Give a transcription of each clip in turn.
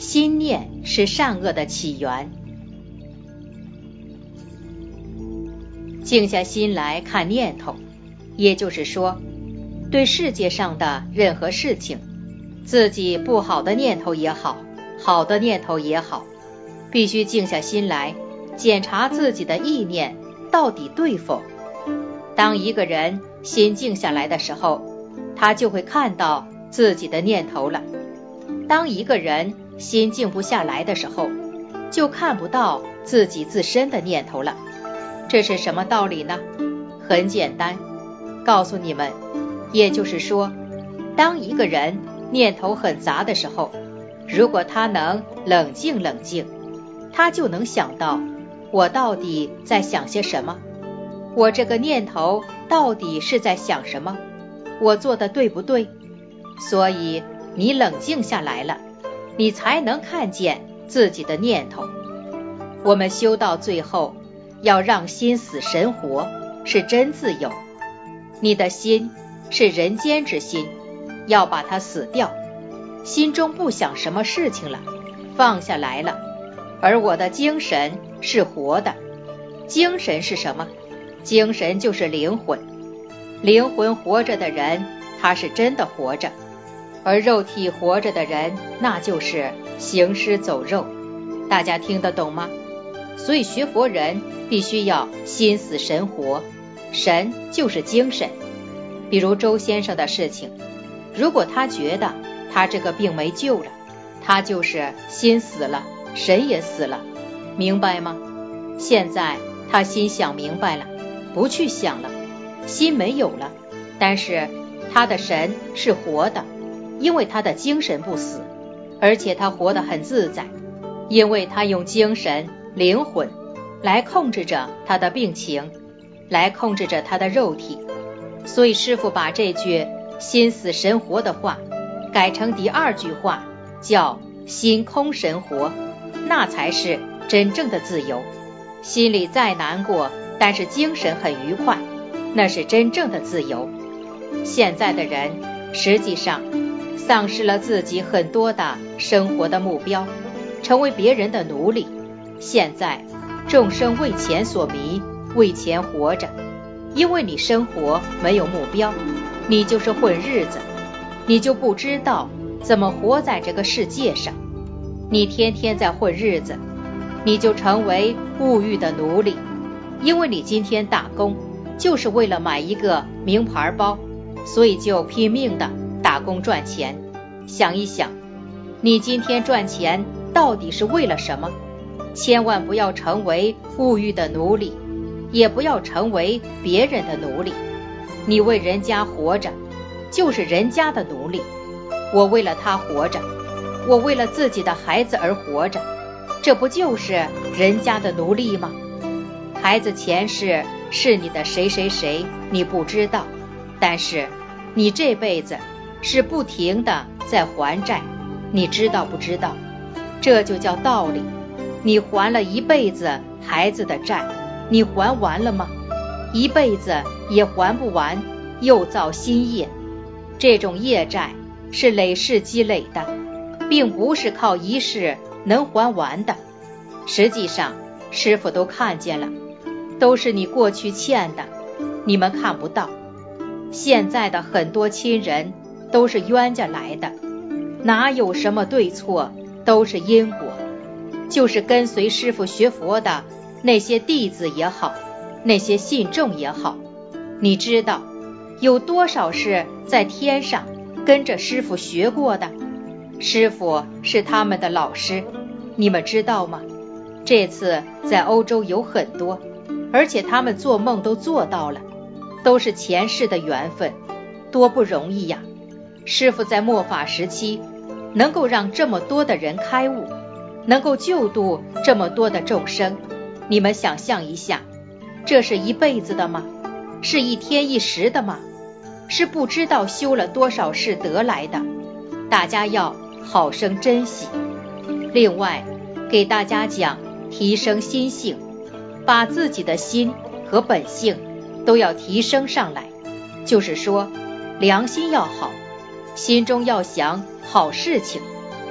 心念是善恶的起源。静下心来看念头，也就是说，对世界上的任何事情，自己不好的念头也好，好的念头也好，必须静下心来检查自己的意念到底对否。当一个人心静下来的时候，他就会看到自己的念头了。当一个人心静不下来的时候，就看不到自己自身的念头了。这是什么道理呢？很简单，告诉你们，也就是说，当一个人念头很杂的时候，如果他能冷静冷静，他就能想到，我到底在想些什么？我这个念头到底是在想什么？我做的对不对？所以你冷静下来了，你才能看见自己的念头。我们修到最后，要让心死神活，是真自由。你的心是人间之心，要把它死掉，心中不想什么事情了，放下来了。而我的精神是活的。精神是什么？精神就是灵魂。灵魂活着的人，他是真的活着，而肉体活着的人，那就是行尸走肉。大家听得懂吗？所以学佛人必须要心死神活，神就是精神。比如周先生的事情，如果他觉得他这个病没救了，他就是心死了，神也死了，明白吗？现在他心想明白了，不去想了，心没有了，但是他的神是活的，因为他的精神不死，而且他活得很自在，因为他用精神灵魂来控制着他的病情，来控制着他的肉体。所以师父把这句心死神活的话改成第二句话，叫心空神活，那才是真正的自由。心里再难过，但是精神很愉快，那是真正的自由。现在的人实际上丧失了自己很多的生活的目标，成为别人的奴隶。现在众生为钱所迷，为钱活着，因为你生活没有目标，你就是混日子，你就不知道怎么活在这个世界上。你天天在混日子，你就成为物欲的奴隶，因为你今天打工就是为了买一个名牌包，所以就拼命的打工赚钱。想一想，你今天赚钱到底是为了什么？千万不要成为物欲的奴隶，也不要成为别人的奴隶。你为人家活着，就是人家的奴隶。我为了他活着，我为了自己的孩子而活着，这不就是人家的奴隶吗？孩子前世是你的谁谁谁，你不知道，但是你这辈子是不停的在还债，你知道不知道？这就叫道理。你还了一辈子孩子的债，你还完了吗？一辈子也还不完，又造新业。这种业债是累世积累的，并不是靠一世能还完的。实际上师父都看见了，都是你过去欠的，你们看不到。现在的很多亲人都是冤家来的，哪有什么对错，都是因果。就是跟随师父学佛的那些弟子也好，那些信众也好，你知道有多少是在天上跟着师父学过的？师父是他们的老师，你们知道吗？这次在欧洲有很多，而且他们做梦都做到了，都是前世的缘分，多不容易呀！师父在末法时期能够让这么多的人开悟，能够救度这么多的众生，你们想象一下，这是一辈子的吗？是一天一时的吗？是不知道修了多少世得来的，大家要好生珍惜。另外给大家讲提升心性，把自己的心和本性都要提升上来，就是说良心要好，心中要想好事情，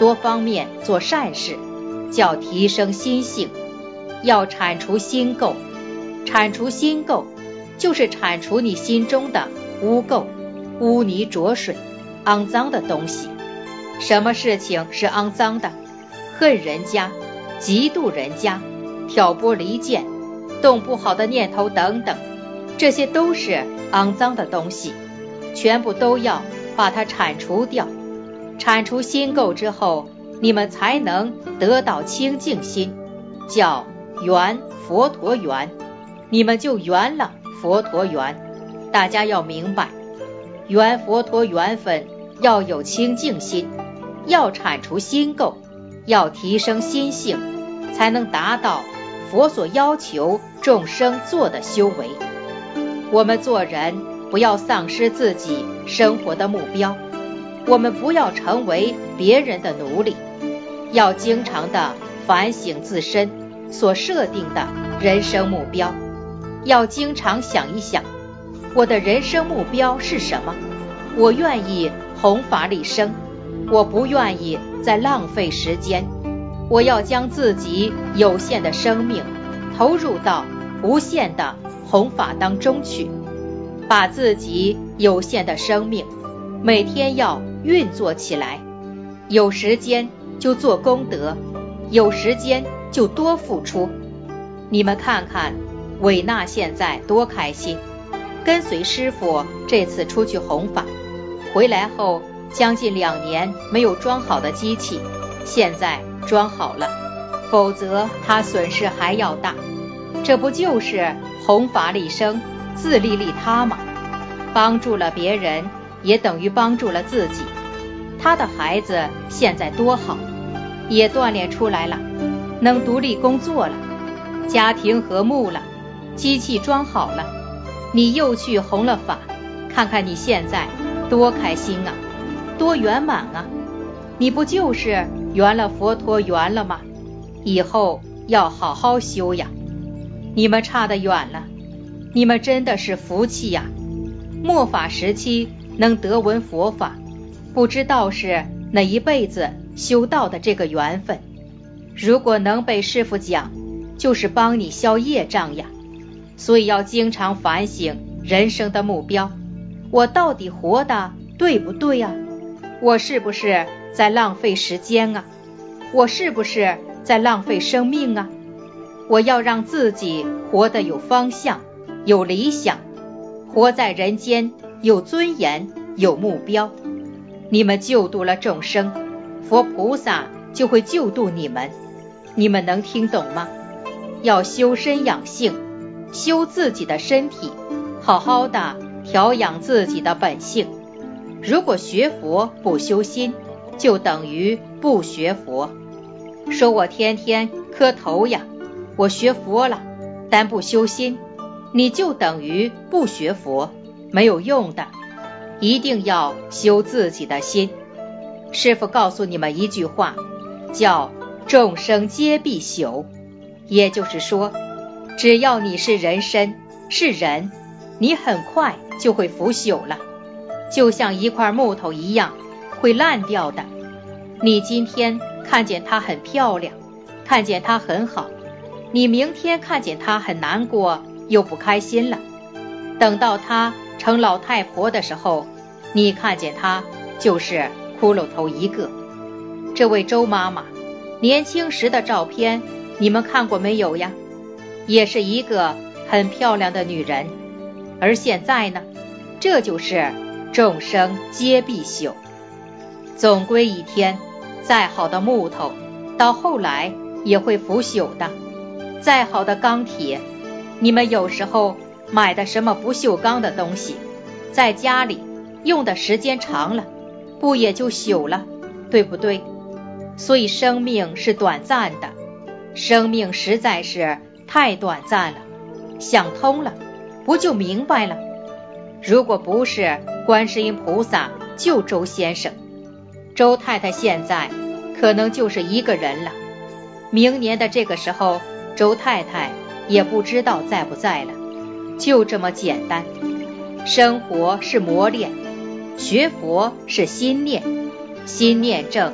多方面做善事，叫提升心性，要铲除心垢。铲除心垢，就是铲除你心中的污垢、污泥浊水、肮脏的东西。什么事情是肮脏的？恨人家、嫉妒人家、挑拨离间、动不好的念头等等，这些都是肮脏的东西，全部都要把它铲除掉。铲除心垢之后，你们才能得到清净心，叫圆佛陀圆，你们就圆了佛陀圆。大家要明白，圆佛陀缘分要有清净心，要铲除心垢，要提升心性，才能达到佛所要求众生做的修为。我们做人不要丧失自己生活的目标，我们不要成为别人的奴隶，要经常的反省自身所设定的人生目标，要经常想一想，我的人生目标是什么？我愿意弘法利生，我不愿意再浪费时间，我要将自己有限的生命投入到无限的弘法当中去，把自己有限的生命每天要运作起来，有时间就做功德，有时间就多付出。你们看看韦娜现在多开心，跟随师父这次出去弘法，回来后将近2年没有装好的机器，现在装好了，否则他损失还要大。这不就是弘法利生，自利利他吗？帮助了别人，也等于帮助了自己。他的孩子现在多好，也锻炼出来了，能独立工作了，家庭和睦了，机器装好了，你又去弘了法，看看你现在多开心啊，多圆满啊！你不就是圆了佛陀圆了吗？以后要好好修呀。你们差得远了，你们真的是福气呀！末法时期能得闻佛法，不知道是哪一辈子修到的这个缘分。如果能被师父讲，就是帮你消业障呀。所以要经常反省人生的目标，我到底活得对不对啊？我是不是在浪费时间啊？我是不是在浪费生命啊？我要让自己活得有方向，有理想，活在人间有尊严，有目标。你们救度了众生，佛菩萨就会救度你们。你们能听懂吗？要修身养性，修自己的身体，好好的调养自己的本性。如果学佛不修心，就等于不学佛。说我天天磕头呀，我学佛了，但不修心，你就等于不学佛，没有用的。一定要修自己的心。师父告诉你们一句话，叫众生皆必朽。也就是说，只要你是人身，是人，你很快就会腐朽了，就像一块木头一样，会烂掉的。你今天看见它很漂亮，看见它很好，你明天看见它很难过，又不开心了。等到它成老太婆的时候，你看见她就是骷髅头一个。这位周妈妈年轻时的照片你们看过没有呀？也是一个很漂亮的女人。而现在呢，这就是众生皆必朽。总归一天，再好的木头到后来也会腐朽的，再好的钢铁，你们有时候买的什么不锈钢的东西，在家里用的时间长了，不也就朽了，对不对？所以生命是短暂的，生命实在是太短暂了，想通了，不就明白了？如果不是观世音菩萨救周先生，周太太现在可能就是一个人了。明年的这个时候，周太太也不知道在不在了。就这么简单。生活是磨练，学佛是心念，心念正，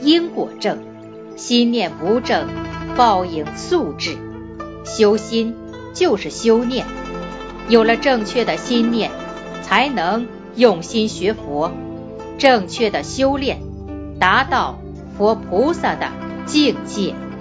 因果正，心念不正，报应速至。修心就是修念，有了正确的心念，才能用心学佛，正确的修炼，达到佛菩萨的境界。